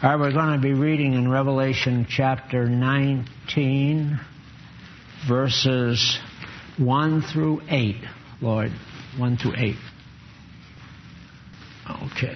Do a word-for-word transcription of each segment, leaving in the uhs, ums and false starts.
All right, we're going to be reading in Revelation chapter nineteen, verses one through eight. Lloyd, one through eight. Okay.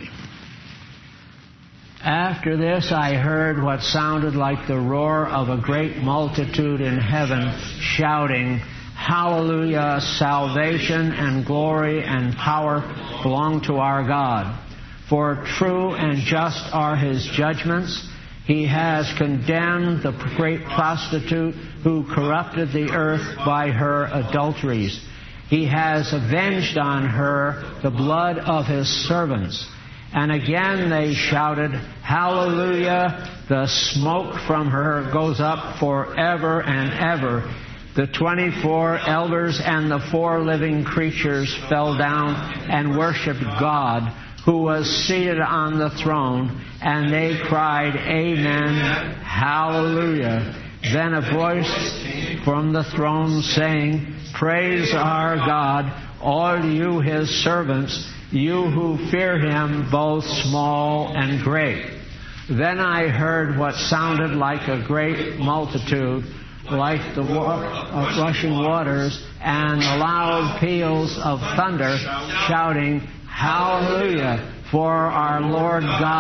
After this I heard what sounded like the roar of a great multitude in heaven, shouting, "Hallelujah! Salvation and glory and power belong to our God. For true and just are His judgments. He has condemned the great prostitute who corrupted the earth by her adulteries. He has avenged on her the blood of His servants." And again they shouted, "Hallelujah! The smoke from her goes up forever and ever." The twenty-four elders and the four living creatures fell down and worshipped God, who was seated on the throne, and they cried, "Amen, Hallelujah." Then a voice from the throne saying, "Praise our God, all you His servants, you who fear Him, both small and great." Then I heard what sounded like a great multitude, like the wa- uh, rushing waters, and the loud peals of thunder, shouting, "Hallelujah, for our Lord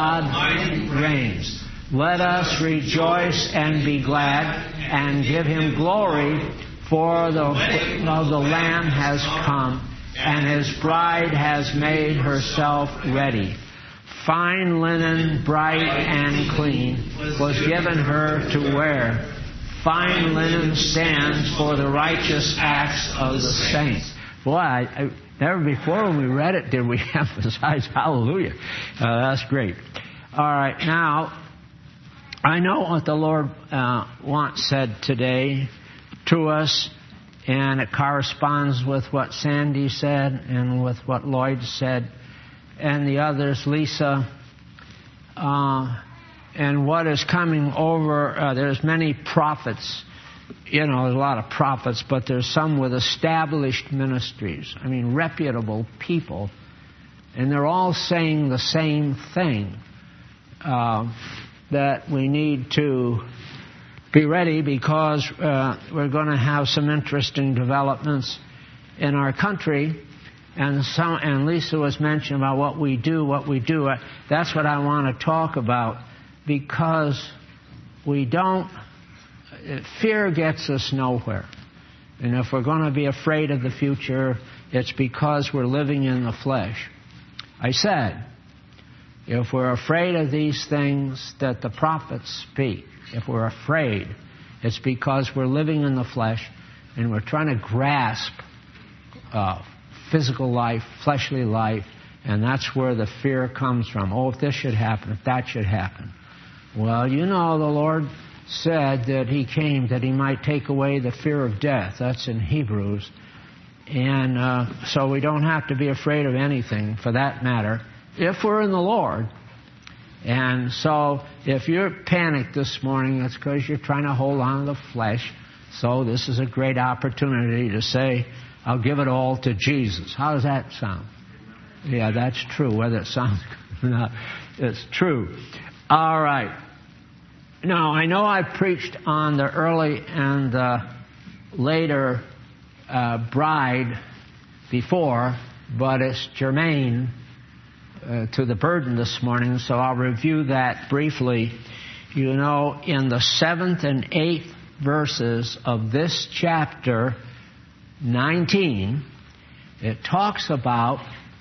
God reigns. Let us rejoice and be glad and give Him glory, for the, uh, the Lamb has come, and His bride has made herself ready. Fine linen, bright and clean, was given her to wear. Fine linen stands for the righteous acts of the saints." Boy, I, I, never before when we read it did we emphasize hallelujah. Uh, that's great. All right, now, I know what the Lord uh, once said today to us, and it corresponds with what Sandy said and with what Lloyd said and the others, Lisa, uh, and what is coming over. Uh, there's many prophets. You know, there's a lot of prophets, but there's some with established ministries. I mean, reputable people. And they're all saying the same thing, uh, that we need to be ready because uh, we're going to have some interesting developments in our country. And, some, and Lisa was mentioning about what we do, what we do. That's what I want to talk about, because we don't... Fear gets us nowhere. And if we're going to be afraid of the future, it's because we're living in the flesh. I said, if we're afraid of these things that the prophets speak, if we're afraid, it's because we're living in the flesh and we're trying to grasp uh, physical life, fleshly life, and that's where the fear comes from. Oh, if this should happen, if that should happen. Well, you know, the Lord said that He came that He might take away the fear of death. That's in Hebrews. And uh, so we don't have to be afraid of anything, for that matter, if we're in the Lord. And so if you're panicked this morning, that's because you're trying to hold on to the flesh. So this is a great opportunity to say, "I'll give it all to Jesus." How does that sound? Yeah, that's true. Whether it sounds good or not, it's true. All right. Now, I know I preached on the early and the later uh, bride before, but it's germane uh, to the burden this morning, so I'll review that briefly. You know, in the seventh and eighth verses of this chapter nineteen, it talks about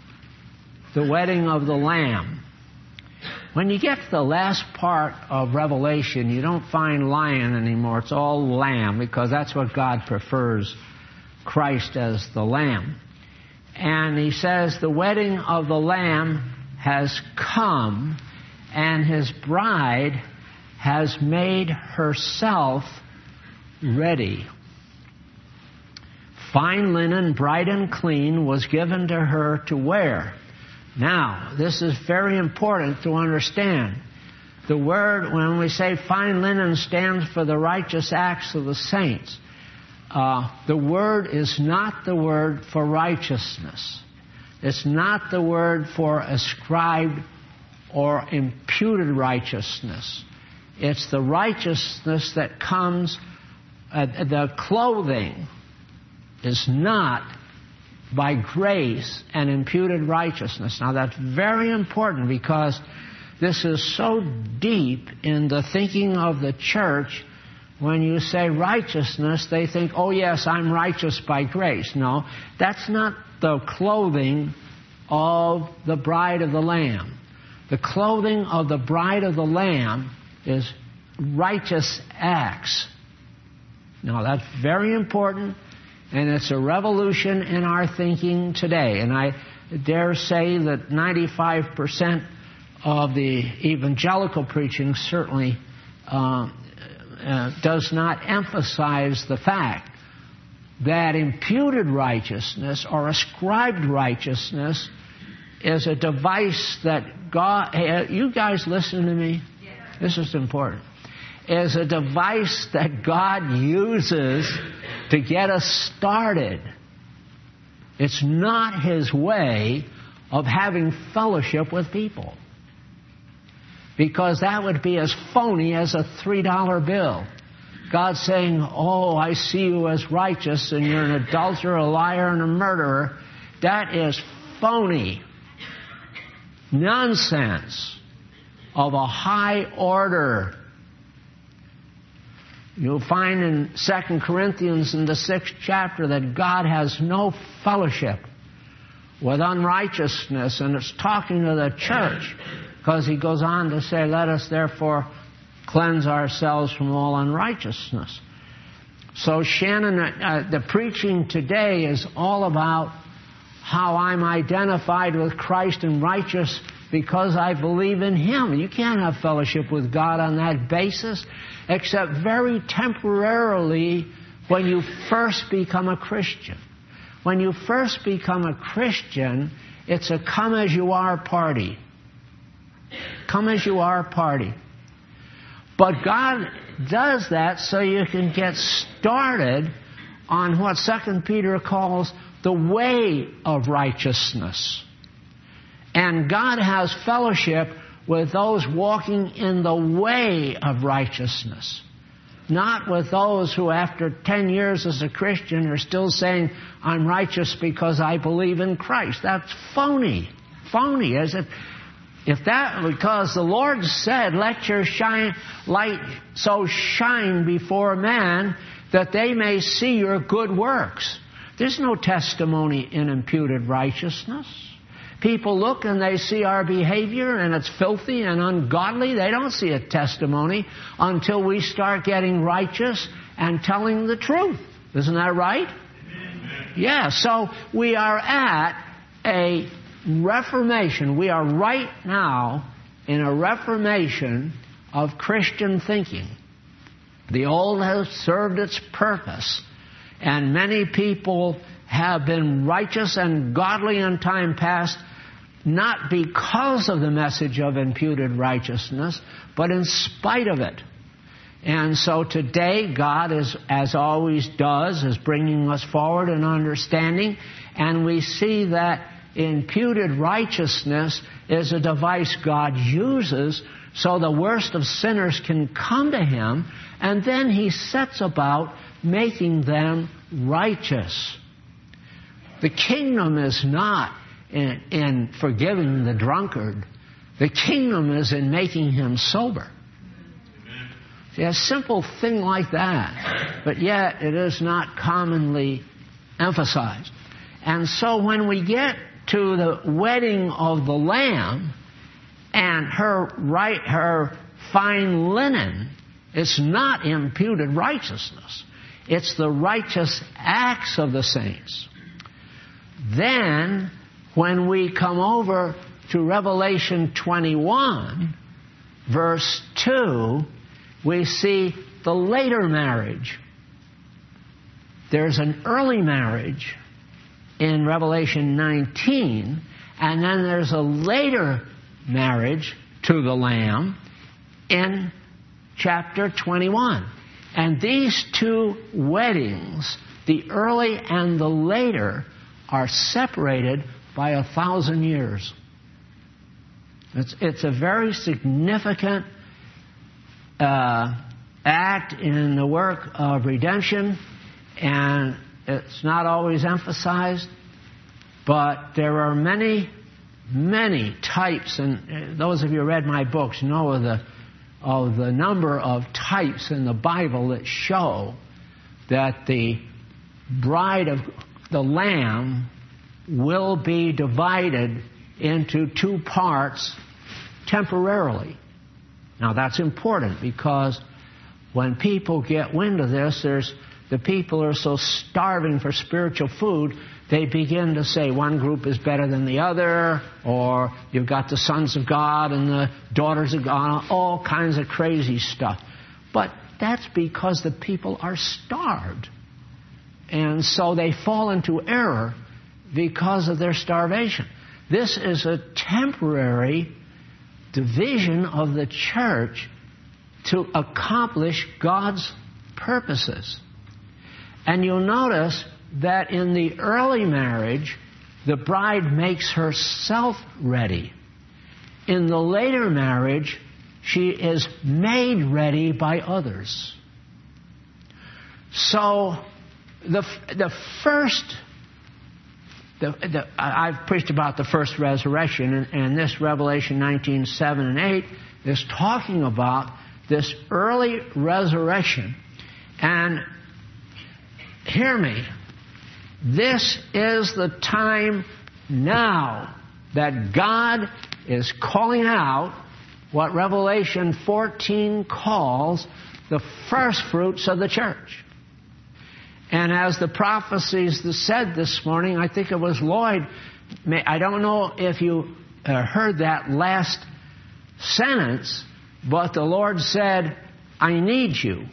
the wedding of the Lamb. When you get to the last part of Revelation, you don't find lion anymore. It's all lamb, because that's what God prefers, Christ as the Lamb. And He says the wedding of the Lamb has come, and His bride has made herself ready. Fine linen, bright and clean, was given to her to wear. Now, this is very important to understand. The word, when we say fine linen, stands for the righteous acts of the saints. Uh, the word is not the word for righteousness. It's not the word for ascribed or imputed righteousness. It's the righteousness that comes, uh, the clothing is not by grace and imputed righteousness. Now that's very important, because this is so deep in the thinking of the church. When you say righteousness, they think, oh yes, I'm righteous by grace. No, that's not the clothing of the bride of the Lamb. The clothing of the bride of the Lamb is righteous acts. Now that's very important, and it's a revolution in our thinking today. And I dare say that ninety-five percent of the evangelical preaching certainly uh, uh, does not emphasize the fact that imputed righteousness or ascribed righteousness is a device that God... Hey, you guys listen to me? Yeah. This is important. Is a device that God uses to get us started. It's not His way of having fellowship with people, because that would be as phony as a three dollar bill. God saying, oh, I see you as righteous, and you're an adulterer, a liar, and a murderer. That is phony. Nonsense of a high order. You'll find in Second Corinthians in the sixth chapter that God has no fellowship with unrighteousness, and it's talking to the church, because he goes on to say, let us therefore cleanse ourselves from all unrighteousness. So Shannon, uh, the preaching today is all about how I'm identified with Christ and righteous because I believe in Him. You can't have fellowship with God on that basis, except very temporarily when you first become a Christian. When you first become a Christian, it's a come-as-you-are party. Come-as-you-are party. But God does that so you can get started on what Second Peter calls the way of righteousness. And God has fellowship with those walking in the way of righteousness. Not with those who after ten years as a Christian are still saying, I'm righteous because I believe in Christ. That's phony. Phony, as if, if that, because the Lord said, let your shine, light so shine before man that they may see your good works. There's no testimony in imputed righteousness. People look and they see our behavior and it's filthy and ungodly. They don't see a testimony until we start getting righteous and telling the truth. Isn't that right? Amen. Yeah, so we are at a reformation. We are right now in a reformation of Christian thinking. The old has served its purpose, and many people have been righteous and godly in time past, not because of the message of imputed righteousness, but in spite of it. And so today, God, is, as always does, is bringing us forward in understanding, and we see that imputed righteousness is a device God uses so the worst of sinners can come to Him, and then He sets about making them righteous. The kingdom is not in, in forgiving the drunkard. The kingdom is in making him sober. See, a simple thing like that, but yet it is not commonly emphasized. And so when we get to the wedding of the Lamb and her right, her fine linen, it's not imputed righteousness. It's the righteous acts of the saints. Then, when we come over to Revelation twenty-one, verse two, we see the later marriage. There's an early marriage in Revelation nineteen, and then there's a later marriage to the Lamb in chapter twenty-one. And these two weddings, the early and the later, are separated by a thousand years. It's, it's a very significant uh, act in the work of redemption, and it's not always emphasized, but there are many, many types, and those of you who read my books know of the, of the number of types in the Bible that show that the bride of the Lamb will be divided into two parts temporarily. Now that's important, because when people get wind of this, there's the people are so starving for spiritual food, they begin to say one group is better than the other, or you've got the sons of God and the daughters of God, all kinds of crazy stuff. But that's because the people are starved. And so they fall into error because of their starvation. This is a temporary division of the church to accomplish God's purposes. And you'll notice that in the early marriage, the bride makes herself ready. In the later marriage, she is made ready by others. So the the first, the, the, I've preached about the first resurrection, and, and this Revelation nineteen, seven and eight is talking about this early resurrection. And hear me, this is the time now that God is calling out what Revelation fourteen calls the first fruits of the church. And as the prophecies said this morning, I think it was Lloyd, I don't know if you heard that last sentence, but the Lord said, I need you.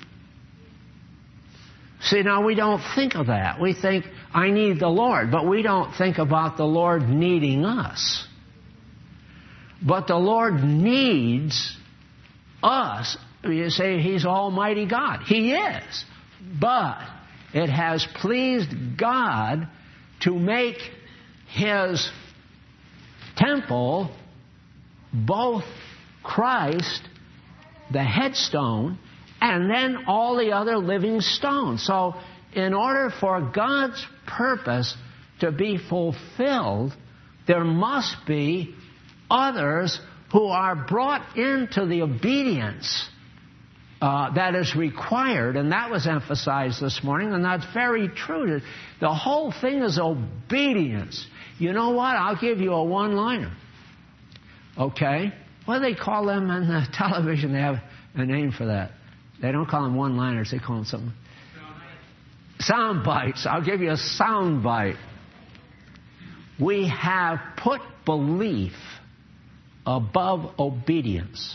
See, now we don't think of that. We think, I need the Lord, but we don't think about the Lord needing us. But the Lord needs us. You say He's Almighty God. He is. But it has pleased God to make His temple both Christ, the headstone, and then all the other living stones. So in order for God's purpose to be fulfilled, there must be others who are brought into the obedience uh, that is required. And that was emphasized this morning, and that's very true. The whole thing is obedience. You know what? I'll give you a one-liner. Okay? What do they call them on the television? They have a name for that. They don't call them one-liners. They call them something. Sound bites. I'll give you a sound bite. We have put belief above obedience.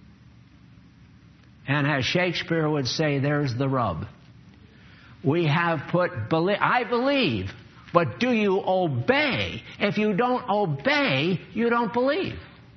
And as Shakespeare would say, there's the rub. We have put belief. I believe, but do you obey? If you don't obey, you don't believe.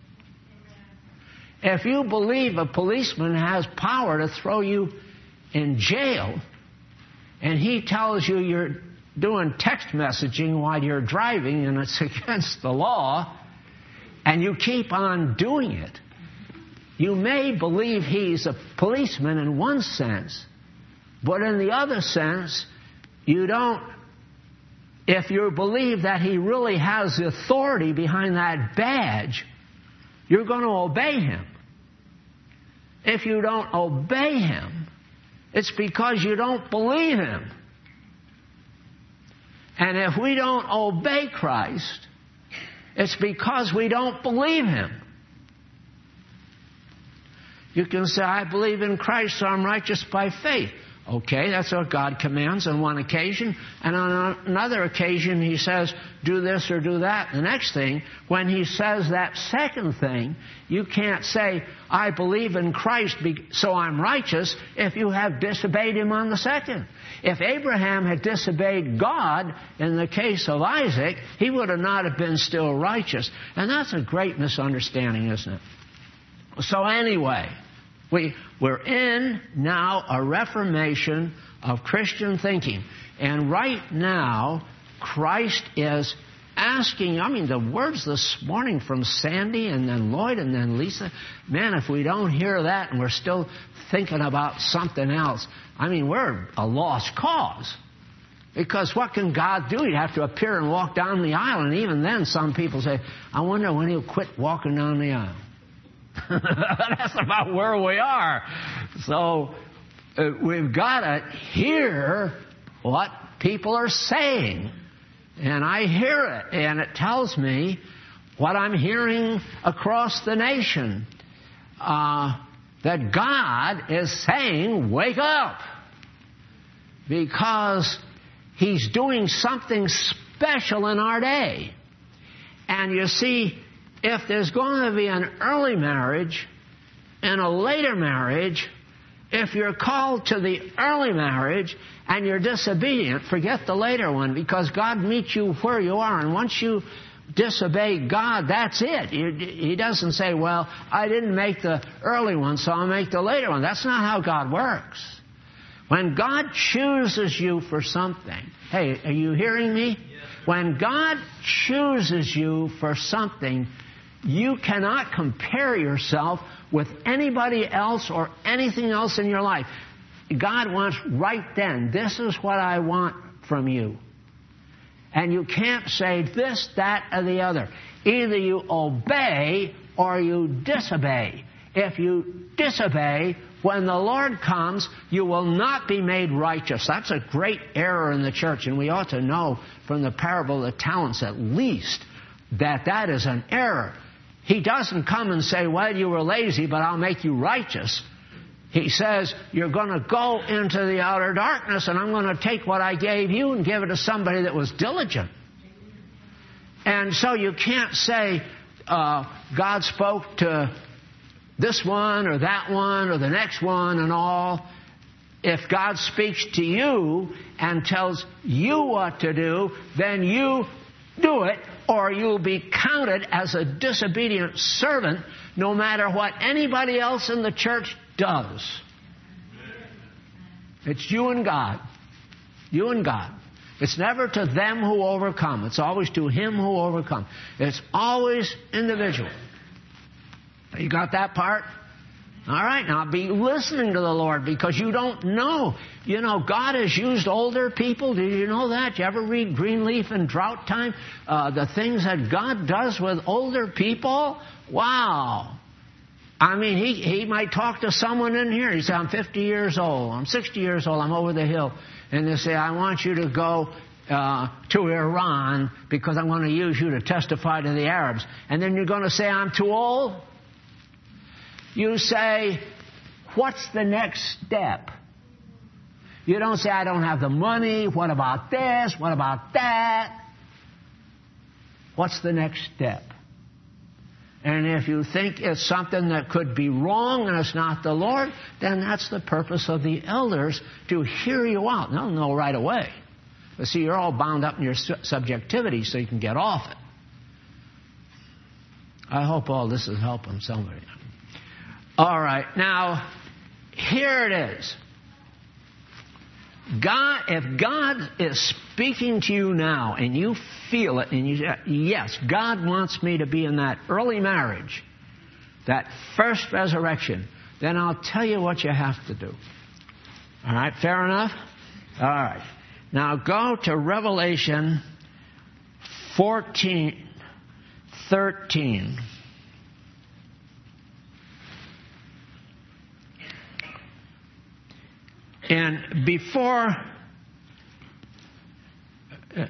If you believe a policeman has power to throw you in jail, and he tells you you're doing text messaging while you're driving and it's against the law, and you keep on doing it, you may believe he's a policeman in one sense, but in the other sense, you don't. If you believe that he really has the authority behind that badge, you're going to obey him. If you don't obey him, it's because you don't believe him. And if we don't obey Christ, it's because we don't believe him. You can say, I believe in Christ, so I'm righteous by faith. Okay, that's what God commands on one occasion. And on another occasion, He says, do this or do that. The next thing, when He says that second thing, you can't say, I believe in Christ, so I'm righteous, if you have disobeyed Him on the second. If Abraham had disobeyed God in the case of Isaac, he would have not have been still righteous. And that's a great misunderstanding, isn't it? So anyway, We, we're in now a reformation of Christian thinking. And right now, Christ is asking, I mean, the words this morning from Sandy and then Lloyd and then Lisa, man, if we don't hear that and we're still thinking about something else, I mean, we're a lost cause. Because what can God do? He'd have to appear and walk down the aisle. And even then, some people say, I wonder when he'll quit walking down the aisle. That's about where we are. So uh, we've got to hear what people are saying. And I hear it. And it tells me what I'm hearing across the nation. Uh, that God is saying, wake up. Because He's doing something special in our day. And you see, if there's going to be an early marriage and a later marriage, if you're called to the early marriage and you're disobedient, forget the later one, because God meets you where you are. And once you disobey God, that's it. He doesn't say, well, I didn't make the early one, so I'll make the later one. That's not how God works. When God chooses you for something, hey, are you hearing me? Yes. When God chooses you for something, you cannot compare yourself with anybody else or anything else in your life. God wants right then, this is what I want from you. And you can't say this, that, or the other. Either you obey or you disobey. If you disobey, when the Lord comes, you will not be made righteous. That's a great error in the church, and we ought to know from the parable of the talents at least that that is an error. He doesn't come and say, well, you were lazy, but I'll make you righteous. He says, you're going to go into the outer darkness, and I'm going to take what I gave you and give it to somebody that was diligent. And so you can't say, uh, God spoke to this one or that one or the next one and all. If God speaks to you and tells you what to do, then you do it, or you'll be counted as a disobedient servant no matter what anybody else in the church does. It's you and God. You and God. It's never to them who overcome. It's always to Him who overcomes. It's always individual. You got that part? All right, now be listening to the Lord, because you don't know. You know, God has used older people. Did you know that? Did you ever read Greenleaf in Drought Time? Uh, the things that God does with older people? Wow. I mean, he, he might talk to someone in here. He say, I'm fifty years old. I'm sixty years old. I'm over the hill. And they say, I want you to go uh, to Iran because I'm going to use you to testify to the Arabs. And then you're going to say, I'm too old? You say, what's the next step? You don't say, I don't have the money. What about this? What about that? What's the next step? And if you think it's something that could be wrong and it's not the Lord, then that's the purpose of the elders, to hear you out. They'll know right away. But see, you're all bound up in your su- subjectivity, so you can get off it. I hope all this is helping somebody. All right, now, here it is. God, if God is speaking to you now and you feel it and you say, yes, God wants me to be in that early marriage, that first resurrection, then I'll tell you what you have to do. All right, fair enough? All right. Now go to Revelation fourteen, thirteen. And before uh,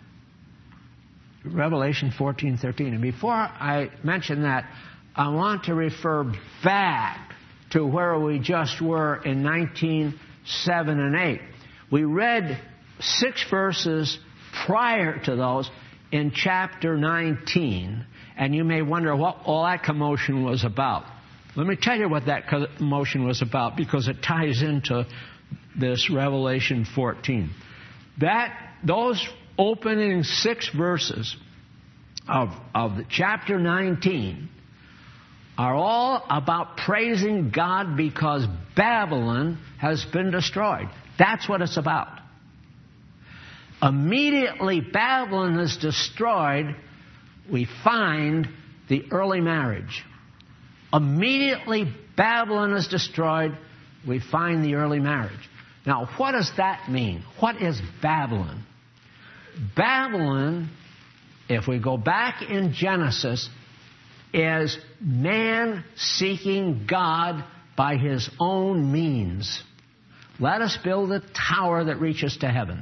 Revelation fourteen, thirteen, and before I mention that, I want to refer back to where we just were in nineteen seven and eight. We read six verses prior to those in chapter nineteen, and you may wonder what all that commotion was about. Let me tell you what that commotion was about, because it ties into this Revelation fourteen. That, those opening six verses of, of the chapter nineteen are all about praising God because Babylon has been destroyed. That's what it's about. immediately Babylon is destroyed, we find the early marriage. Immediately Babylon is destroyed, we find the early marriage. Now, what does that mean? What is Babylon? Babylon, if we go back in Genesis, is man seeking God by his own means. Let us build a tower that reaches to heaven.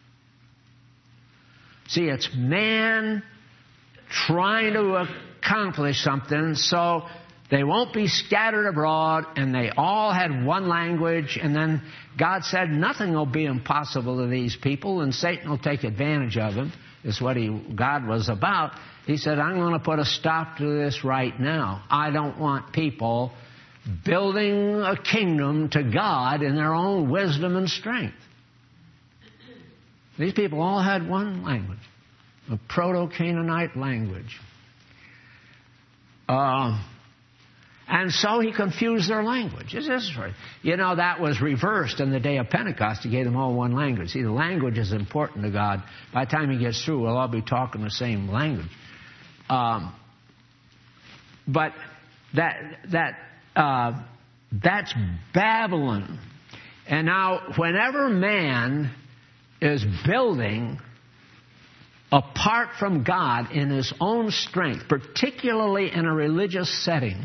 See, it's man trying to accomplish something so they won't be scattered abroad, and they all had one language, and then God said nothing will be impossible to these people, and Satan will take advantage of them, is what he, God was about. He said, I'm going to put a stop to this right now. I don't want people building a kingdom to God in their own wisdom and strength. These people all had one language, a Proto-Canaanite language. Uh, and so he confused their language. You know, that was reversed in the day of Pentecost. He gave them all one language. See, the language is important to God. By the time he gets through, we'll all be talking the same language. Um, but that that uh, that's Babylon. And now, whenever man is building apart from God in his own strength, particularly in a religious setting,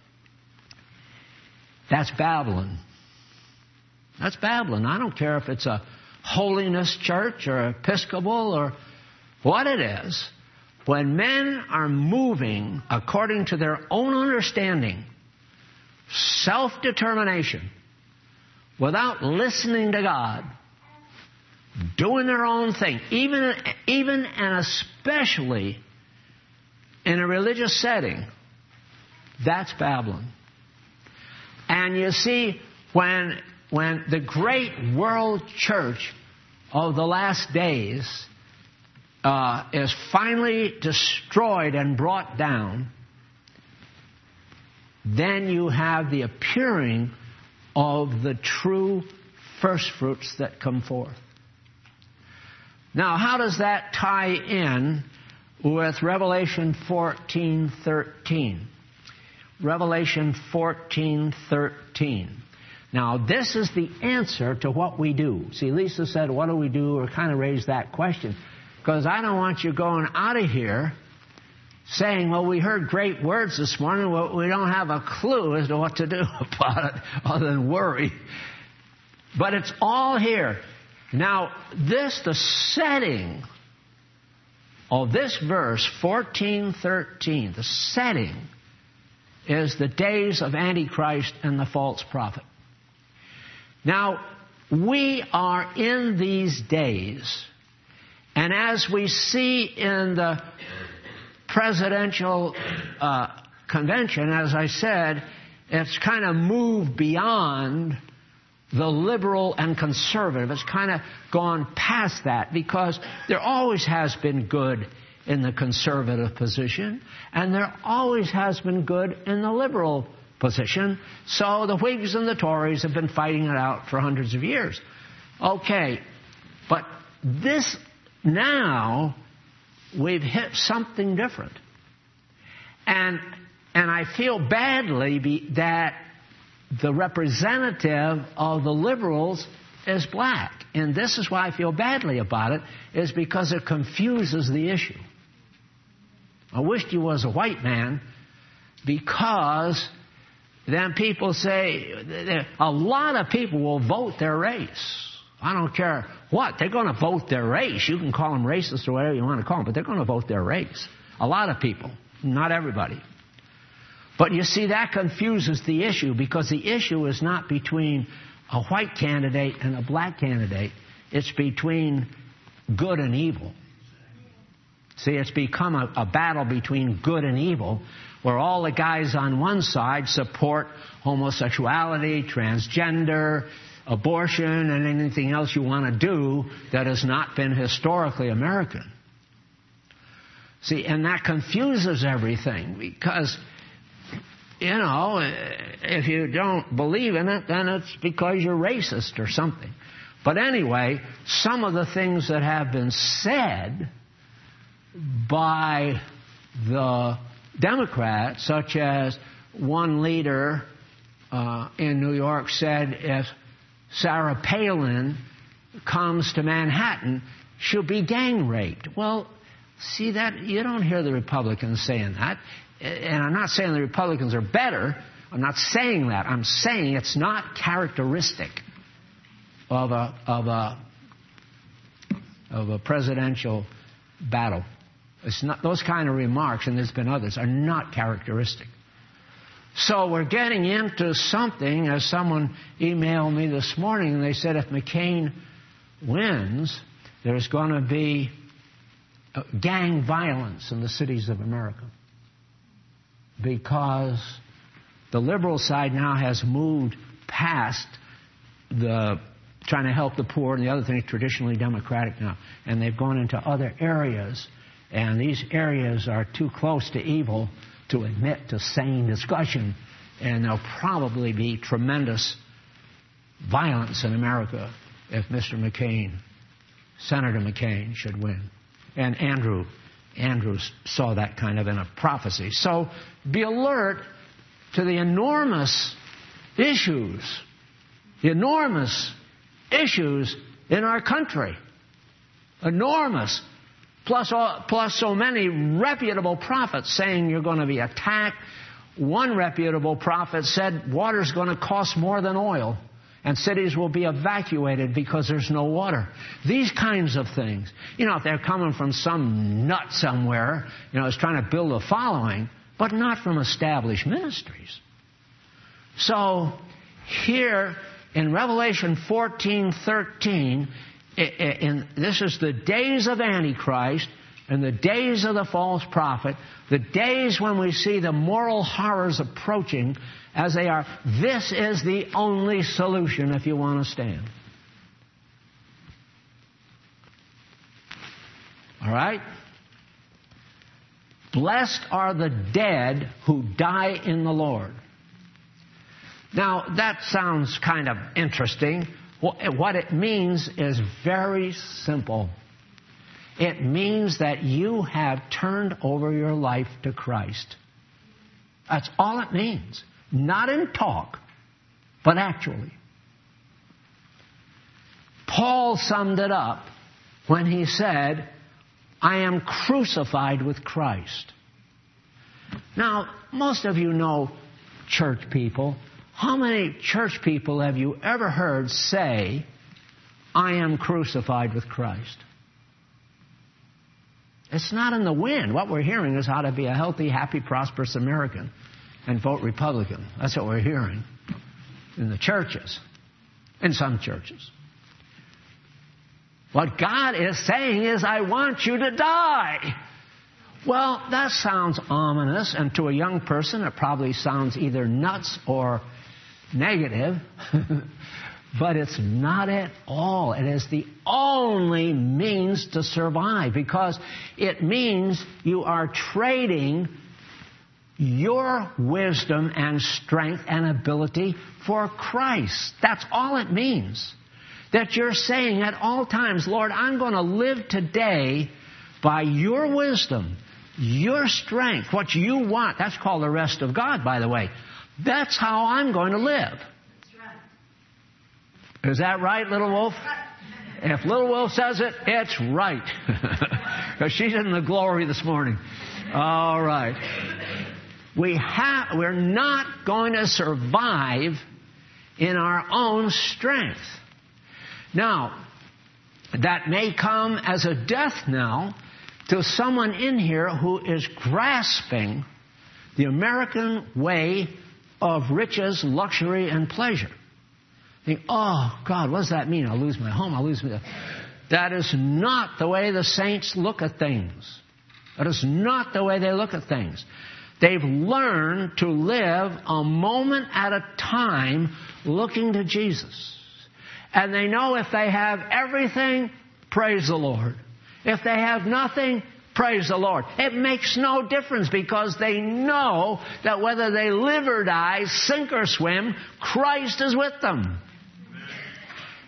that's Babylon. That's Babylon. I don't care if it's a holiness church or Episcopal or what it is. When men are moving according to their own understanding, self-determination, without listening to God, doing their own thing, even, even and especially in a religious setting, that's Babylon. And you see, when, when the great world church of the last days uh, is finally destroyed and brought down, then you have the appearing of the true first fruits that come forth. Now, how does that tie in with Revelation fourteen thirteen? Revelation fourteen thirteen. Now, this is the answer to what we do. See, Lisa said, what do we do? Or kind of raised that question. Because I don't want you going out of here saying, well, we heard great words this morning, but we don't have a clue as to what to do about it other than worry. But it's all here. Now, this, the setting of this verse, fourteen thirteen, the setting is the days of Antichrist and the false prophet. Now, we are in these days, and as we see in the presidential uh, convention, as I said, it's kind of moved beyond the liberal and conservative. It's kind of gone past that, because there always has been good in the conservative position, and there always has been good in the liberal position. So the Whigs and the Tories have been fighting it out for hundreds of years. Okay, but this now, we've hit something different. And and I feel badly be, that the representative of the liberals is black. And this is why I feel badly about it, is because it confuses the issue. I wished he was a white man, because then people say, a lot of people will vote their race. I don't care what. They're going to vote their race. You can call them racist or whatever you want to call them, but they're going to vote their race. A lot of people. Not everybody. But you see, that confuses the issue, because the issue is not between a white candidate and a black candidate. It's between good and evil. See, it's become a, a battle between good and evil, where all the guys on one side support homosexuality, transgender, abortion, and anything else you want to do that has not been historically American. See, and that confuses everything, because, you know, if you don't believe in it, then it's because you're racist or something. But anyway, some of the things that have been said by the Democrats, such as one leader uh, in New York said, if Sarah Palin comes to Manhattan, she'll be gang raped. Well, see that? You don't hear the Republicans saying that. And I'm not saying the Republicans are better. I'm not saying that. I'm saying it's not characteristic of a of a of a presidential battle. It's not those kind of remarks, and there's been others, are not characteristic. So we're getting into something, as someone emailed me this morning, and they said if McCain wins, there's going to be gang violence in the cities of America. Because the liberal side now has moved past the trying to help the poor, and the other thing is traditionally Democratic now. And they've gone into other areas, and these areas are too close to evil to admit to sane discussion, and there'll probably be tremendous violence in America if Mister McCain, Senator McCain, should win. And Andrew, Andrew saw that kind of in a prophecy. So be alert to the enormous issues, the enormous issues in our country. Enormous. Plus, all, plus so many reputable prophets saying you're going to be attacked. One reputable prophet said water's going to cost more than oil, and cities will be evacuated because there's no water. These kinds of things. You know, if they're coming from some nut somewhere, you know, is trying to build a following, but not from established ministries. So here in Revelation fourteen thirteen, in, this is the days of Antichrist and the days of the false prophet, the days when we see the moral horrors approaching as they are. This is the only solution if you want to stand. All right? Blessed are the dead who die in the Lord. Now, that sounds kind of interesting. What it means is very simple. It means that you have turned over your life to Christ. That's all it means. Not in talk, but actually. Paul summed it up when he said, I am crucified with Christ. Now, most of you know church people. How many church people have you ever heard say, I am crucified with Christ? It's not in the wind. What we're hearing is how to be a healthy, happy, prosperous American and vote Republican. That's what we're hearing in the churches, in some churches. What God is saying is, I want you to die. Well, that sounds ominous, and to a young person it probably sounds either nuts or negative, but it's not at all. It is the only means to survive, because it means you are trading your wisdom and strength and ability for Christ. That's all it means. That you're saying at all times, Lord, I'm going to live today by your wisdom, your strength, what you want. That's called the rest of God, by the way. That's how I'm going to live. That's right. Is that right, Little Wolf? If Little Wolf says it, it's right. Because she's in the glory this morning. All right. We have, we're not going to survive in our own strength. Now, that may come as a death knell to someone in here who is grasping the American way of riches, luxury, and pleasure. Think, oh, God, what does that mean? I'll lose my home, I'll lose my... That is not the way the saints look at things. That is not the way they look at things. They've learned to live a moment at a time looking to Jesus. And they know if they have everything, praise the Lord. If they have nothing, praise the Lord. It makes no difference, because they know that whether they live or die, sink or swim, Christ is with them.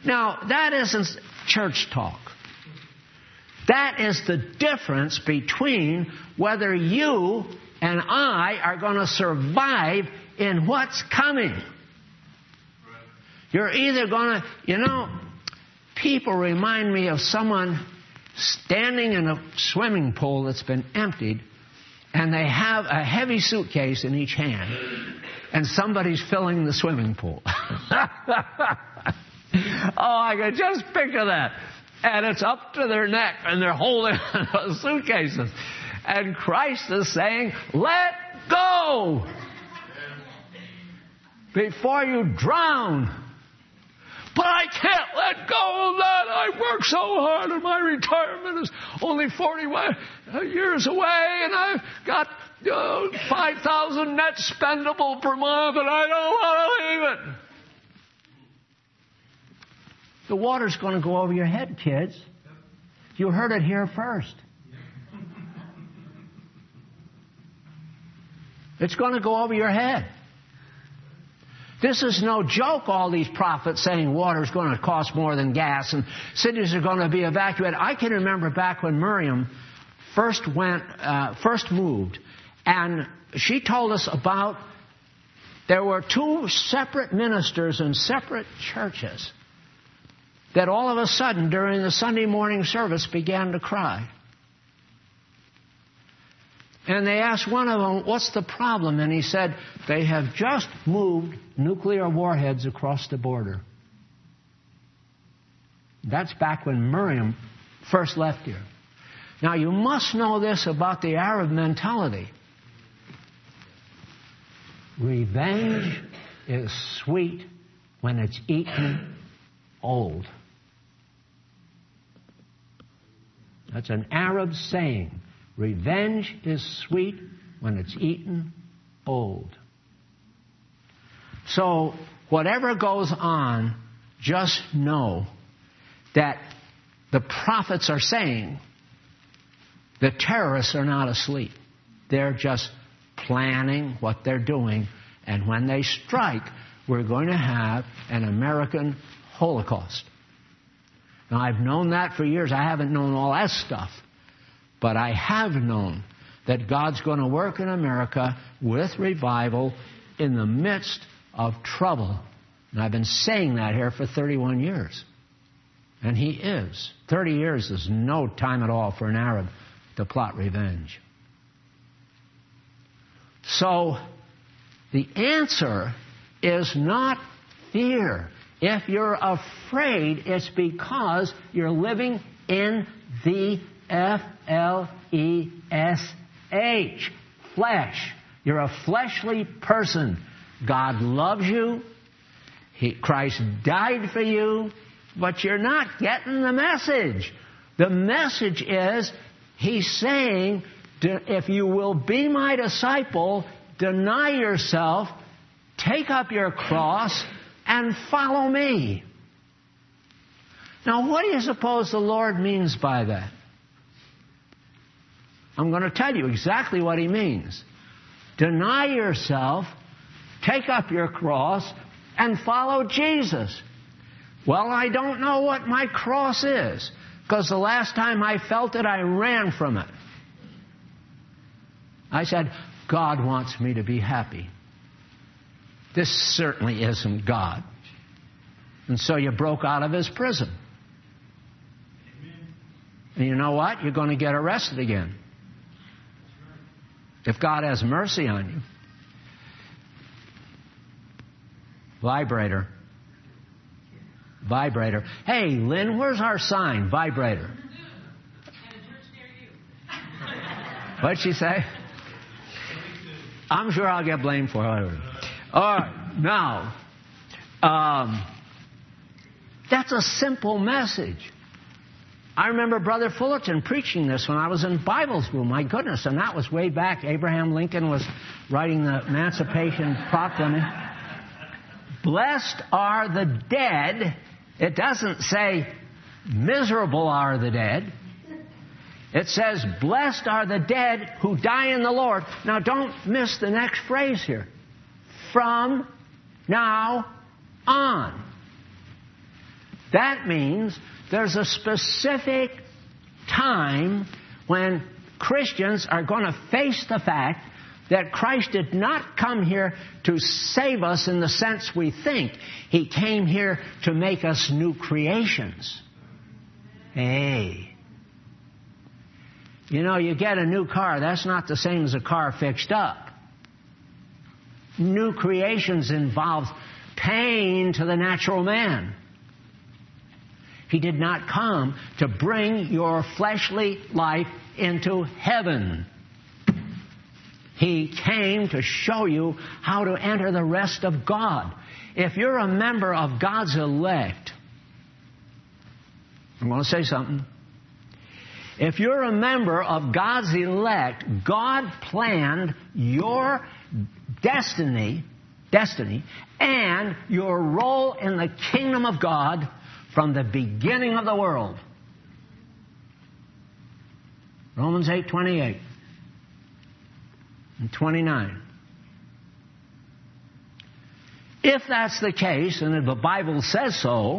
Now, that isn't church talk. That is the difference between whether you and I are going to survive in what's coming. You're either going to, you know, people remind me of someone standing in a swimming pool that's been emptied, and they have a heavy suitcase in each hand, and somebody's filling the swimming pool. Oh, I can just picture that. And it's up to their neck, and they're holding those suitcases. And Christ is saying, let go before you drown. But I can't let go of that. I worked so hard, and my retirement is only forty years away, and I've got uh, five thousand net spendable per month, and I don't want to leave it. The water's going to go over your head, kids. You heard it here first. It's going to go over your head. This is no joke, all these prophets saying water's going to cost more than gas and cities are going to be evacuated. I can remember back when Miriam first went, uh, first moved, and she told us about there were two separate ministers in separate churches that all of a sudden during the Sunday morning service began to cry. And they asked one of them, what's the problem? And he said, they have just moved nuclear warheads across the border. That's back when Miriam first left here. Now, you must know this about the Arab mentality. Revenge is sweet when it's eaten old. That's an Arab saying. Revenge is sweet when it's eaten old. So, whatever goes on, just know that the prophets are saying the terrorists are not asleep. They're just planning what they're doing. And when they strike, we're going to have an American Holocaust. Now, I've known that for years. I haven't known all that stuff. But I have known that God's going to work in America with revival in the midst of trouble. And I've been saying that here for thirty-one years. And He is. thirty years is no time at all for an Arab to plot revenge. So, the answer is not fear. If you're afraid, it's because you're living in the F L E S H, flesh. You're a fleshly person. God loves you. He, Christ died for you. But you're not getting the message. The message is, He's saying, if you will be my disciple, deny yourself, take up your cross, and follow me. Now, what do you suppose the Lord means by that? I'm going to tell you exactly what He means. Deny yourself, take up your cross, and follow Jesus. Well, I don't know what my cross is, because the last time I felt it, I ran from it. I said, God wants me to be happy. This certainly isn't God. And so you broke out of His prison. And you know what? You're going to get arrested again. If God has mercy on you. Vibrator. Vibrator. Hey, Lynn, where's our sign? Vibrator. What'd she say? I'm sure I'll get blamed for it. All right. Now, um, that's a simple message. I remember Brother Fullerton preaching this when I was in Bible school. My goodness, and that was way back. Abraham Lincoln was writing the Emancipation Proclamation. Blessed are the dead. It doesn't say miserable are the dead. It says blessed are the dead who die in the Lord. Now don't miss the next phrase here. From now on. That means there's a specific time when Christians are going to face the fact that Christ did not come here to save us in the sense we think. He came here to make us new creations. Hey. You know, you get a new car, that's not the same as a car fixed up. New creations involve pain to the natural man. He did not come to bring your fleshly life into heaven. He came to show you how to enter the rest of God. If you're a member of God's elect, I'm going to say something. If you're a member of God's elect, God planned your destiny, destiny, and your role in the kingdom of God from the beginning of the world. Romans eight twenty-eight and twenty-nine. If that's the case, and if the Bible says so,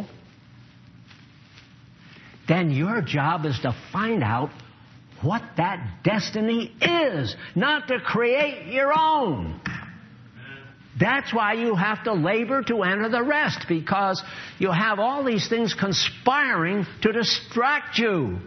then your job is to find out what that destiny is, not to create your own. That's why you have to labor to enter the rest, because you have all these things conspiring to distract you.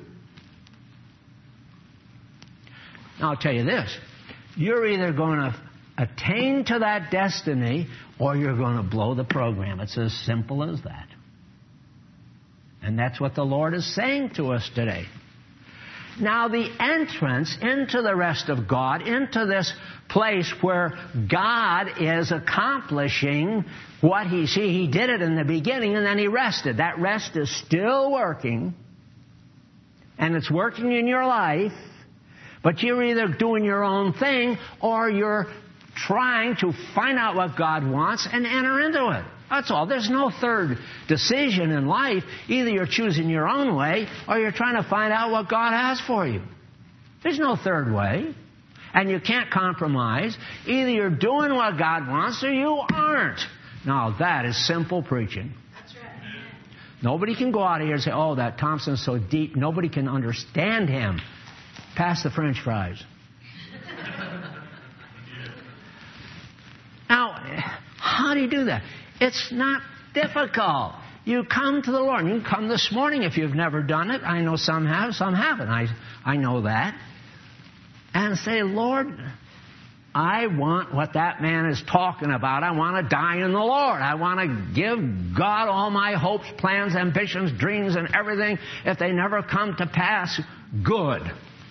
Now, I'll tell you this. You're either going to attain to that destiny or you're going to blow the program. It's as simple as that. And that's what the Lord is saying to us today. Now, the entrance into the rest of God, into this place where God is accomplishing what He, see, He did it in the beginning and then He rested. That rest is still working, and it's working in your life, but you're either doing your own thing or you're trying to find out what God wants and enter into it. That's all. There's no third decision in life. Either you're choosing your own way or you're trying to find out what God has for you. There's no third way. And you can't compromise. Either you're doing what God wants or you aren't. Now, that is simple preaching. That's right. Nobody can go out of here and say, oh, that Thompson's so deep. Nobody can understand him. Pass the French fries. Now, how do you do that? It's not difficult. You come to the Lord. You can come this morning if you've never done it. I know some have, some haven't. I, I know that. And say, Lord, I want what that man is talking about. I want to die in the Lord. I want to give God all my hopes, plans, ambitions, dreams, and everything. If they never come to pass, good.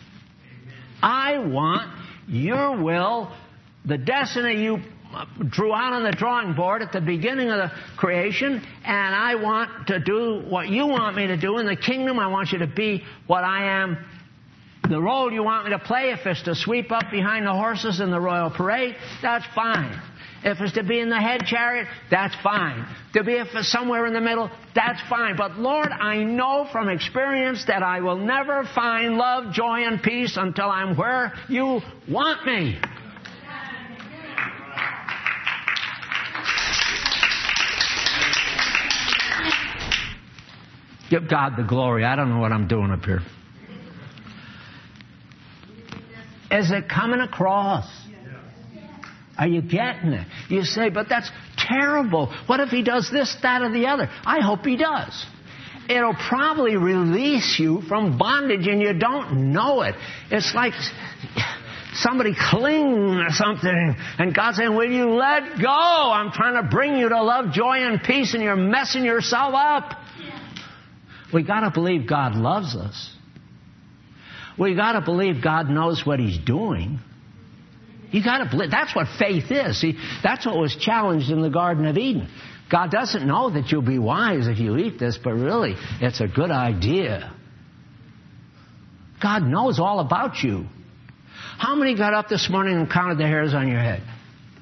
I want your will, the destiny you drew out on the drawing board at the beginning of the creation, and I want to do what you want me to do in the kingdom. I want you to be what I am, the role you want me to play. If it's to sweep up behind the horses in the royal parade, that's fine. If it's to be in the head chariot, that's fine. To be if it's somewhere in the middle, that's fine. But Lord, I know from experience that I will never find love, joy, and peace until I'm where you want me. Give God the glory. I don't know what I'm doing up here. Is it coming across? Are you getting it? You say, but that's terrible. What if he does this, that, or the other? I hope he does. It'll probably release you from bondage and you don't know it. It's like somebody clinging to something and God saying, will you let go? I'm trying to bring you to love, joy, and peace, and you're messing yourself up. We got to believe God loves us. We got to believe God knows what He's doing. You got to believe. That's what faith is. See, that's what was challenged in the Garden of Eden. God doesn't know that you'll be wise if you eat this, but really, it's a good idea. God knows all about you. How many got up this morning and counted the hairs on your head?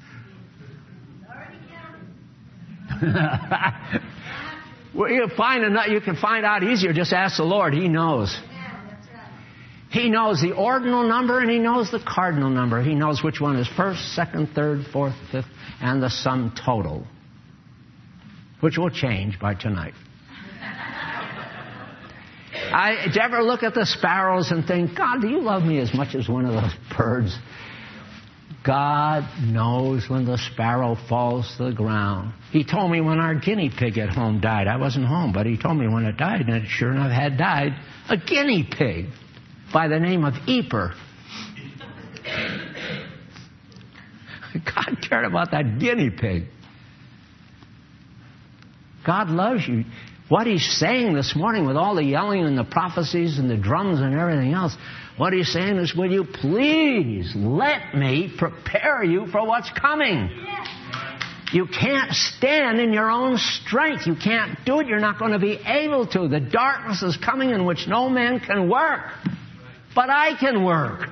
Well, you find enough, you can find out easier. Just ask the Lord. He knows. He knows the ordinal number and He knows the cardinal number. He knows which one is first, second, third, fourth, fifth, and the sum total, which will change by tonight. I, did you ever look at the sparrows and think, God, do you love me as much as one of those birds? God knows when the sparrow falls to the ground. He told me when our guinea pig at home died. I wasn't home, but he told me when it died, and it sure enough had died, a guinea pig by the name of Eper. God cared about that guinea pig. God loves you. What he's saying this morning with all the yelling and the prophecies and the drums and everything else, what he's saying is, will you please let me prepare you for what's coming? You can't stand in your own strength. You can't do it. You're not going to be able to. The darkness is coming in which no man can work. But I can work.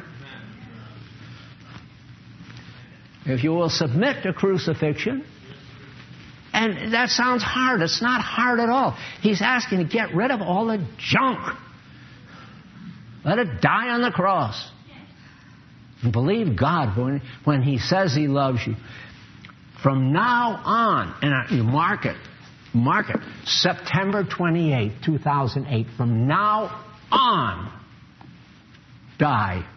If you will submit to crucifixion. And that sounds hard. It's not hard at all. He's asking to get rid of all the junk. Let it die on the cross. And believe God when, when He says He loves you. From now on, and you mark it, mark it, September twenty-eighth, two thousand eight, from now on, die.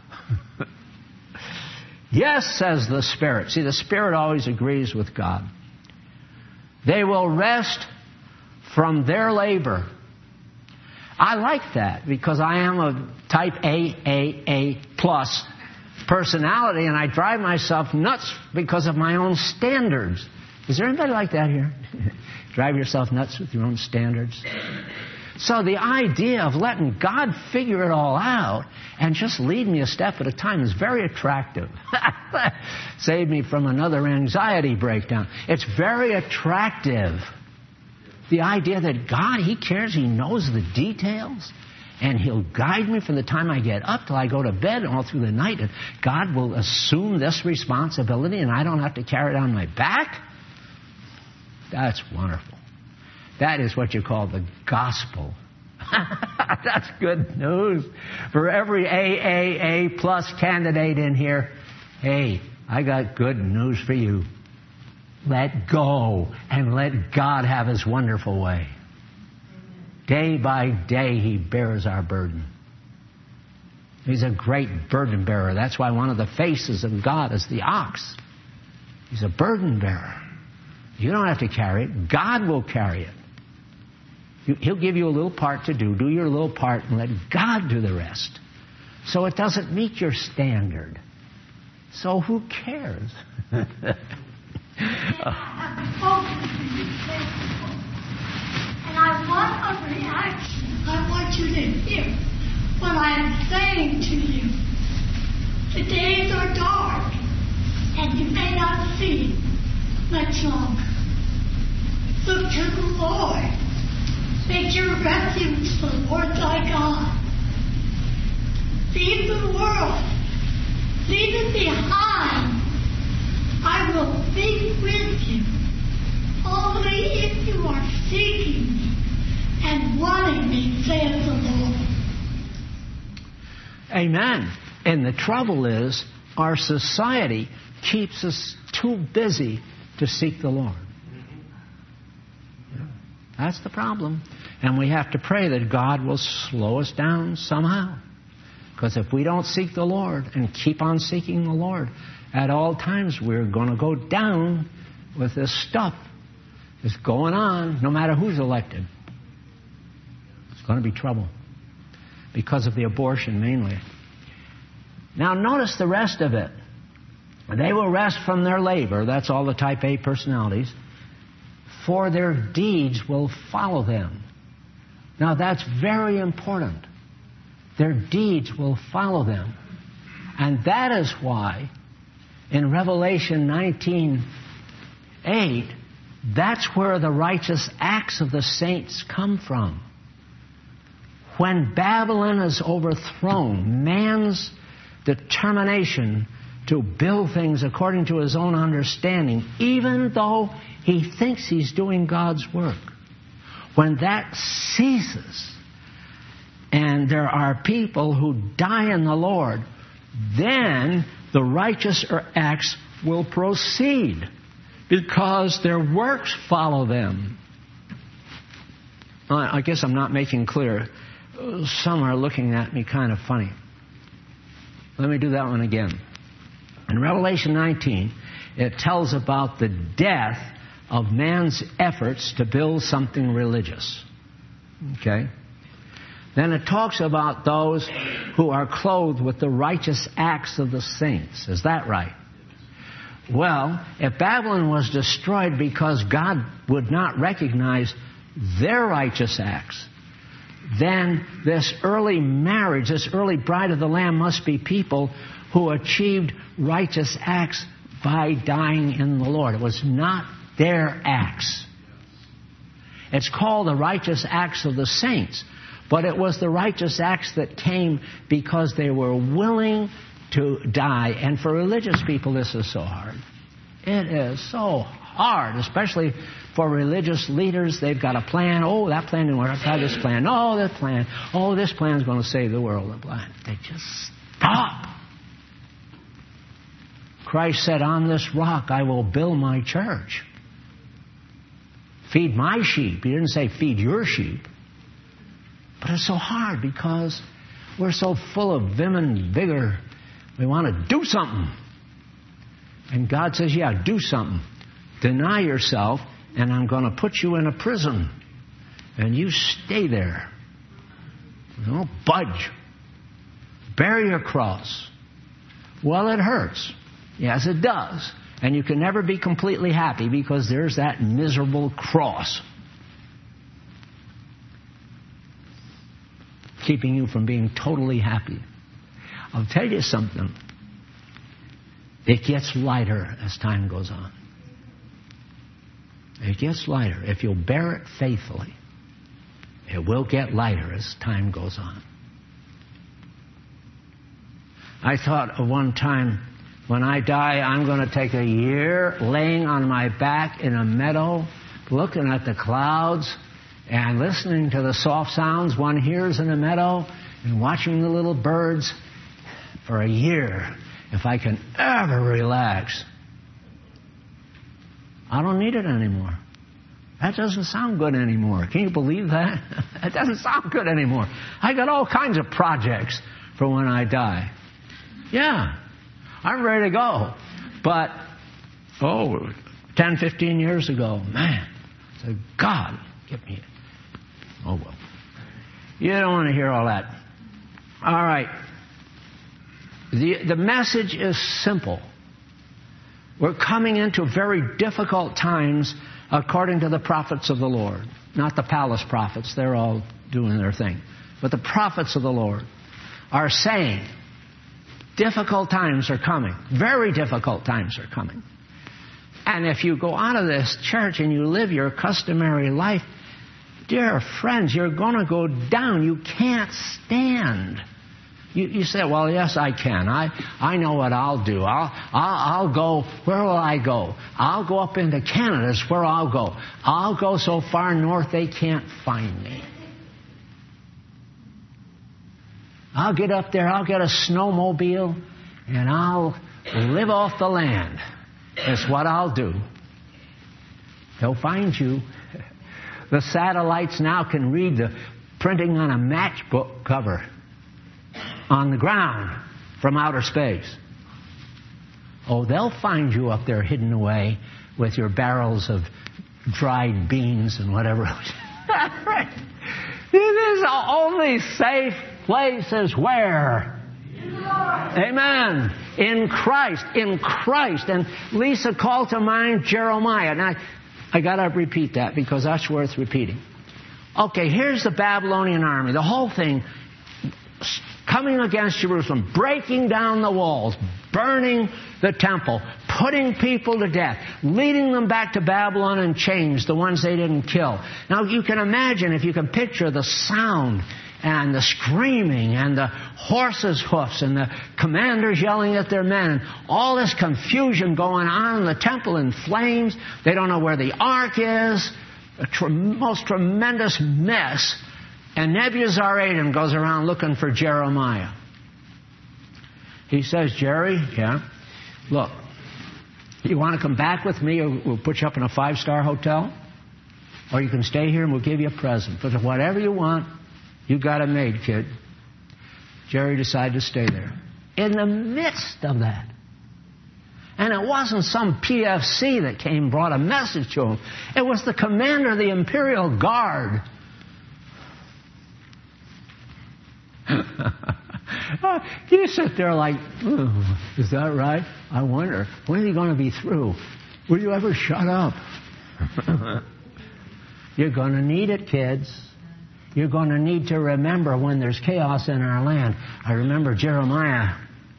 Yes, says the Spirit. See, the Spirit always agrees with God. They will rest from their labor. I like that because I am a type A, A, A plus personality, and I drive myself nuts because of my own standards. Is there anybody like that here? Drive yourself nuts with your own standards? So the idea of letting God figure it all out and just lead me a step at a time is very attractive. Saved me from another anxiety breakdown. It's very attractive. The idea that God, He cares, He knows the details, and He'll guide me from the time I get up till I go to bed and all through the night. And God will assume this responsibility and I don't have to carry it on my back. That's wonderful. That is what you call the gospel. That's good news. For every A A A plus candidate in here, hey, I got good news for you. Let go and let God have His wonderful way. Day by day He bears our burden. He's a great burden bearer. That's why one of the faces of God is the ox. He's a burden bearer. You don't have to carry it. God will carry it. He'll give you a little part to do. Do your little part and let God do the rest. So it doesn't meet your standard. So who cares? And I want a reaction. I want you to hear what I am saying to you. The days are dark, and you may not see much longer. Look to the Lord. Make your refuge the Lord thy God. Leave the world. Leave it behind. I will be with you. Only if you are seeking me and wanting me, saith the Lord. Amen. And the trouble is, our society keeps us too busy to seek the Lord. That's the problem. And we have to pray that God will slow us down somehow. Because if we don't seek the Lord and keep on seeking the Lord, at all times we're going to go down with this stuff that's going on, no matter who's elected. It's going to be trouble. Because of the abortion mainly. Now notice the rest of it. They will rest from their labor. That's all the type A personalities. For their deeds will follow them. Now that's very important. Their deeds will follow them. And that is why in Revelation nineteen eight, that's where the righteous acts of the saints come from. When Babylon is overthrown, man's determination to build things according to his own understanding, even though he thinks he's doing God's work. When that ceases, and there are people who die in the Lord, then the righteous acts will proceed because their works follow them. I guess I'm not making clear. some are looking at me kind of funny. Let me do that one again. In Revelation nineteen, it tells about the death of man's efforts to build something religious. Okay? Then it talks about those who are clothed with the righteous acts of the saints. Is that right? Well, if Babylon was destroyed because God would not recognize their righteous acts, then this early marriage, this early bride of the Lamb must be people who achieved righteous acts by dying in the Lord. It was not their acts. It's called the righteous acts of the saints, but it was the righteous acts that came because they were willing to die. And for religious people, this is so hard. It is so hard, especially for religious leaders. They've got a plan. Oh, that plan didn't work. I'll try this plan. Oh, this plan. Oh, this plan is going to save the world. They just stop. Christ said, on this rock I will build my church. Feed my sheep. He didn't say feed your sheep. But it's so hard because we're so full of vim and vigor. We want to do something. And God says, yeah, do something. Deny yourself, and I'm going to put you in a prison. And you stay there. Don't budge. Bear your cross. Well, it hurts. Yes, it does. And you can never be completely happy because there's that miserable cross keeping you from being totally happy. I'll tell you something. It gets lighter as time goes on. It gets lighter. If you'll bear it faithfully, it will get lighter as time goes on. I thought of one time, when I die, I'm going to take a year laying on my back in a meadow, looking at the clouds and listening to the soft sounds one hears in a meadow and watching the little birds for a year. If I can ever relax, I don't need it anymore. That doesn't sound good anymore. Can you believe that? That doesn't sound good anymore. I got all kinds of projects for when I die. Yeah. I'm ready to go. But, oh, ten, fifteen years ago, man, I said, God, give me it. Oh, well. You don't want to hear all that. All right. The, the message is simple. We're coming into very difficult times according to the prophets of the Lord. Not the palace prophets. They're all doing their thing. But the prophets of the Lord are saying, difficult times are coming. Very difficult times are coming. And if you go out of this church and you live your customary life, dear friends, you're going to go down. You can't stand. You, you say, well, yes, I can. I, I know what I'll do. I'll, I'll, I'll go. Where will I go? I'll go up into Canada is where I'll go. I'll go so far north they can't find me. I'll get up there, I'll get a snowmobile, and I'll live off the land. That's what I'll do. They'll find you. The satellites now can read the printing on a matchbook cover on the ground from outer space. Oh, they'll find you up there hidden away with your barrels of dried beans and whatever. This is the only safe place is where? Amen. In Christ. In Christ. And Lisa called to mind Jeremiah. Now, I got to repeat that because that's worth repeating. Okay, here's the Babylonian army. The whole thing coming against Jerusalem, breaking down the walls, burning the temple, putting people to death, leading them back to Babylon in chains, the ones they didn't kill. Now, you can imagine, if you can picture the sound and the screaming and the horses' hoofs and the commanders yelling at their men and all this confusion going on in the temple in flames. They don't know where the ark is. A tre- most tremendous mess. And Nebuzaradan goes around looking for Jeremiah. He says, Jerry, yeah, look, you want to come back with me, or we'll put you up in a five-star hotel? Or you can stay here and we'll give you a present. But whatever you want, You got it made, kid. Jerry decided to stay there. In the midst of that. And it wasn't some P F C that came and brought a message to him. It was the commander of the Imperial Guard. You sit there like, oh, is that right? I wonder, when are you going to be through? Will you ever shut up? You're going to need it, kids. You're going to need to remember when there's chaos in our land. I remember Jeremiah.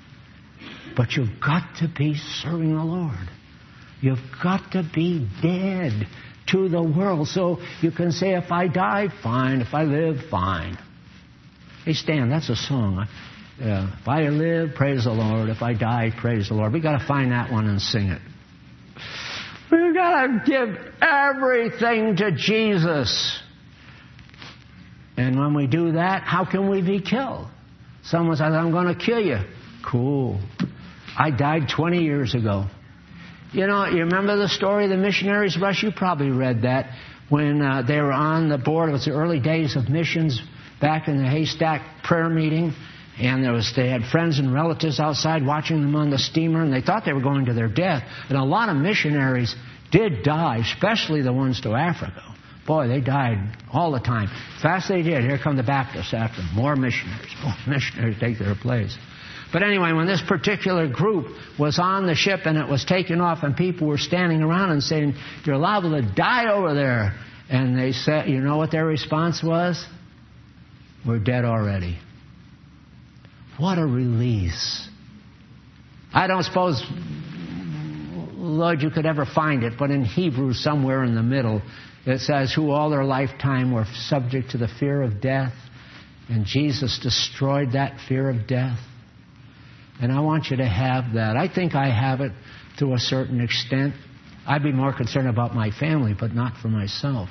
But you've got to be serving the Lord. You've got to be dead to the world. So you can say, if I die, fine. If I live, fine. Hey, Stan, that's a song. Uh, if I live, praise the Lord. If I die, praise the Lord. We've got to find that one and sing it. We've got to give everything to Jesus. And when we do that, how can we be killed? Someone says, I'm going to kill you. Cool. I died twenty years ago. You know, you remember the story of the missionaries? Rush, you probably read that when uh, they were on the board. It was the early days of missions back in the Haystack prayer meeting. And there was, they had friends and relatives outside watching them on the steamer, and they thought they were going to their death. And a lot of missionaries did die, especially the ones to Africa. Boy, they died all the time. Fast they did. Here come the Baptists after them. More missionaries. More missionaries take their place. But anyway, when this particular group was on the ship and it was taking off and people were standing around and saying, you're liable to die over there. And they said, you know what their response was? We're dead already. What a release. I don't suppose, Lord, you could ever find it, but in Hebrew, somewhere in the middle, it says, who all their lifetime were subject to the fear of death. And Jesus destroyed that fear of death. And I want you to have that. I think I have it to a certain extent. I'd be more concerned about my family, but not for myself.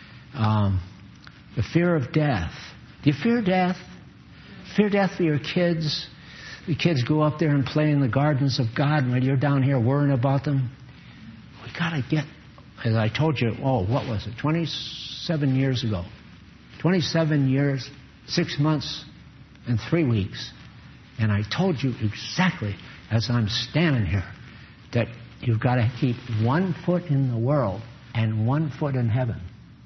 Um, the fear of death. Do you fear death? Fear death for your kids? The kids go up there and play in the gardens of God, and when you're down here worrying about them, we got to get, as I told you, oh, what was it, twenty-seven years ago. twenty-seven years, six months, and three weeks. And I told you exactly, as I'm standing here, that you've got to keep one foot in the world and one foot in heaven.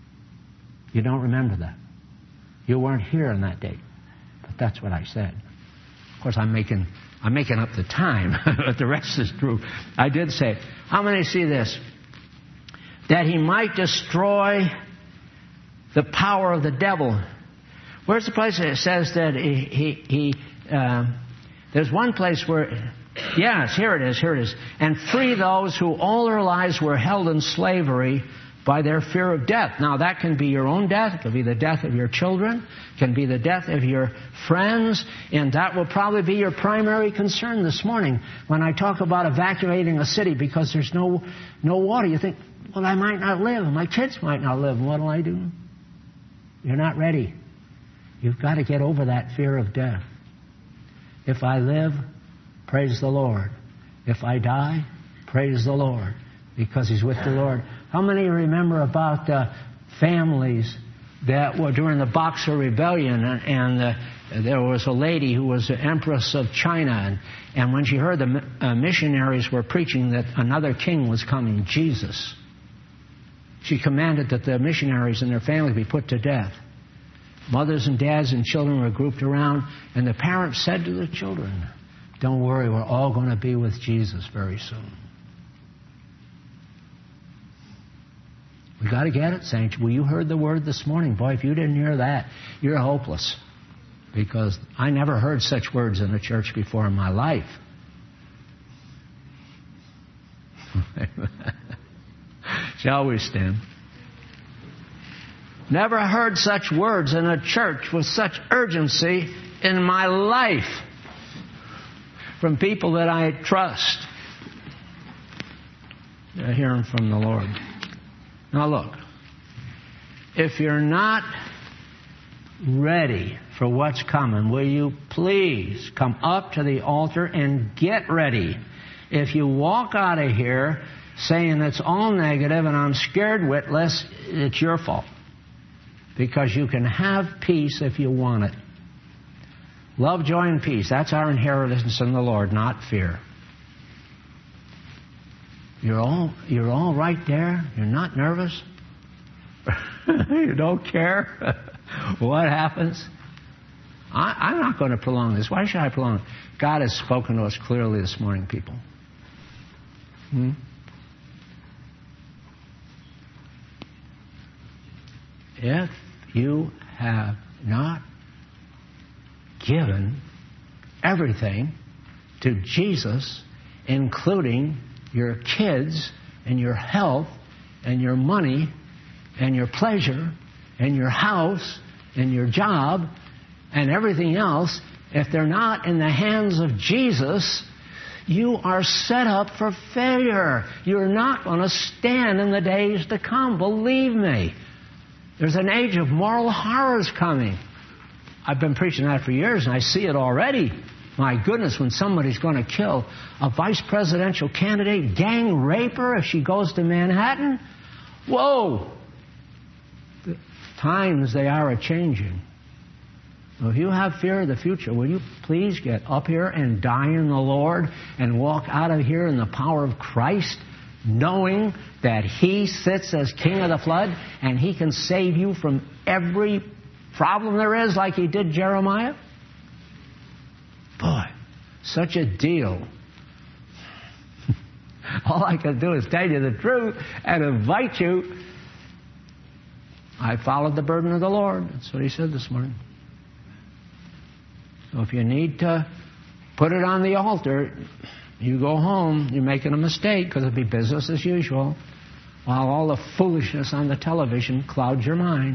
You don't remember that. You weren't here on that date. But that's what I said. Of course, I'm making I'm making up the time, but the rest is true. I did say, how many see this? That he might destroy the power of the devil. Where's the place that says that he... he, he uh, there's one place where... Yes, here it is, here it is. And free those who all their lives were held in slavery by their fear of death. Now, that can be your own death. It can be the death of your children. It can be the death of your friends. And that will probably be your primary concern this morning when I talk about evacuating a city because there's no no water. You think, well, I might not live. My kids might not live. What will I do? You're not ready. You've got to get over that fear of death. If I live, praise the Lord. If I die, praise the Lord. Because He's with the Lord. How many remember about uh, families that were during the Boxer Rebellion, and, and uh, there was a lady who was the Empress of China, and, and when she heard the uh, missionaries were preaching that another king was coming, Jesus, she commanded that the missionaries and their family be put to death. Mothers and dads and children were grouped around, and the parents said to the children, don't worry, we're all going to be with Jesus very soon. We got to get it, saints. Well, you heard the word this morning. Boy, if you didn't hear that, you're hopeless. Because I never heard such words in a church before in my life. Shall we stand? Never heard such words in a church with such urgency in my life from people that I trust. They're hearing from the Lord. Now look, if you're not ready for what's coming, will you please come up to the altar and get ready? If you walk out of here saying it's all negative and I'm scared witless, it's your fault. Because you can have peace if you want it. Love, joy, and peace. That's our inheritance in the Lord, not fear. You're all, you're all right there. You're not nervous. You don't care what happens. I, I'm not going to prolong this. Why should I prolong it? God has spoken to us clearly this morning, people. Hmm? If you have not given everything to Jesus, including your kids and your health and your money and your pleasure and your house and your job and everything else, if they're not in the hands of Jesus, you are set up for failure. You're not going to stand in the days to come. Believe me. There's an age of moral horrors coming. I've been preaching that for years, and I see it already. My goodness, when somebody's going to kill a vice presidential candidate, gang rape her if she goes to Manhattan. Whoa! The times, they are a-changing. So if you have fear of the future, will you please get up here and die in the Lord and walk out of here in the power of Christ, knowing that He sits as King of the flood and He can save you from every problem there is, like He did Jeremiah? Boy, such a deal. All I can do is tell you the truth and invite you. I followed the burden of the Lord. That's what He said this morning. So if you need to put it on the altar, you go home, you're making a mistake, because it'll be business as usual, while all the foolishness on the television clouds your mind.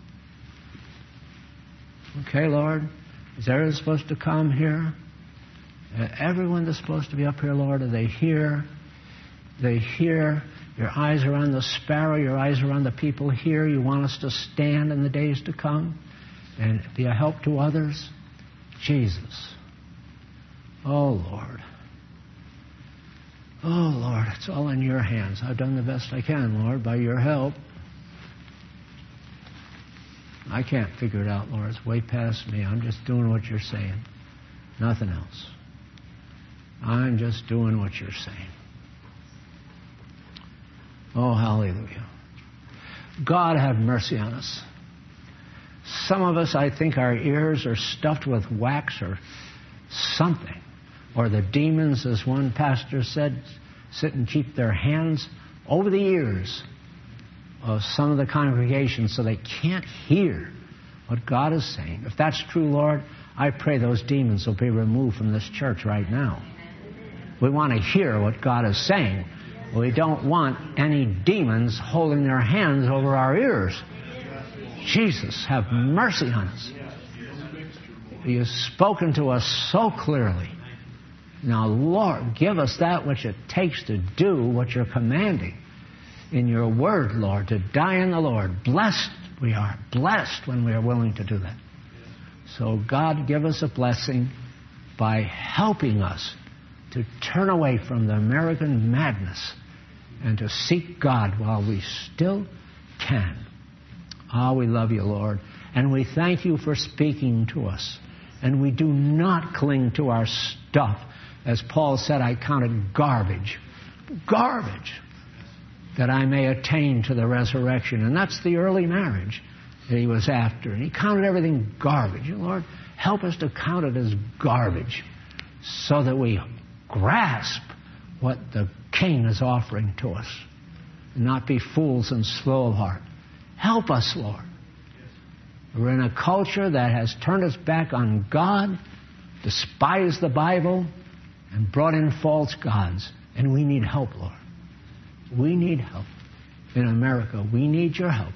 Okay, Lord, is everyone supposed to come here? Uh, everyone that's supposed to be up here, Lord, are they here? They hear. Your eyes are on the sparrow. Your eyes are on the people here. You want us to stand in the days to come and be a help to others? Jesus. Oh, Lord. Oh, Lord, it's all in your hands. I've done the best I can, Lord, by your help. I can't figure it out, Lord. It's way past me. I'm just doing what you're saying. Nothing else. I'm just doing what you're saying. Oh, hallelujah. God have mercy on us. Some of us, I think our ears are stuffed with wax or something. Or the demons, as one pastor said, sit and keep their hands over the ears of some of the congregation so they can't hear what God is saying. If that's true, Lord, I pray those demons will be removed from this church right now. We want to hear what God is saying. We don't want any demons holding their hands over our ears. Jesus, have mercy on us. You've spoken to us so clearly. Now, Lord, give us that which it takes to do what you're commanding in your word, Lord, to die in the Lord. Blessed we are. Blessed when we are willing to do that. So, God, give us a blessing by helping us to turn away from the American madness and to seek God while we still can. Ah, we love you, Lord. And we thank you for speaking to us. And we do not cling to our stuff. As Paul said, I counted garbage. Garbage. That I may attain to the resurrection. And that's the early marriage that he was after. And he counted everything garbage. And Lord, help us to count it as garbage so that we grasp what the King is offering to us. And not be fools and slow of heart. Help us, Lord. We're in a culture that has turned its back on God, despised the Bible, and brought in false gods. And we need help, Lord. We need help. In America, we need your help.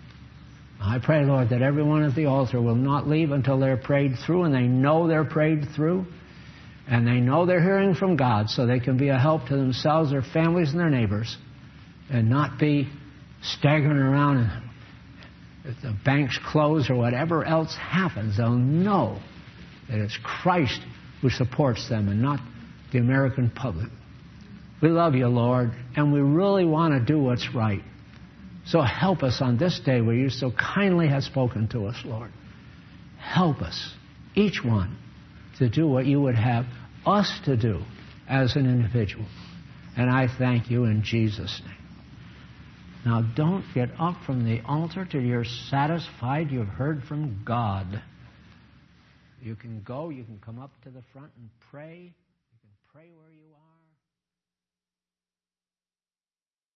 I pray, Lord, that everyone at the altar will not leave until they're prayed through, and they know they're prayed through, and they know they're hearing from God, so they can be a help to themselves, their families, and their neighbors, and not be staggering around and if the banks close or whatever else happens, they'll know that it's Christ who supports them and not the American public. We love you, Lord, and we really want to do what's right. So help us on this day where you so kindly have spoken to us, Lord. Help us, each one, to do what you would have us to do as an individual. And I thank you in Jesus' name. Now, don't get up from the altar till you're satisfied you've heard from God. You can go, you can come up to the front and pray. You can pray where you are.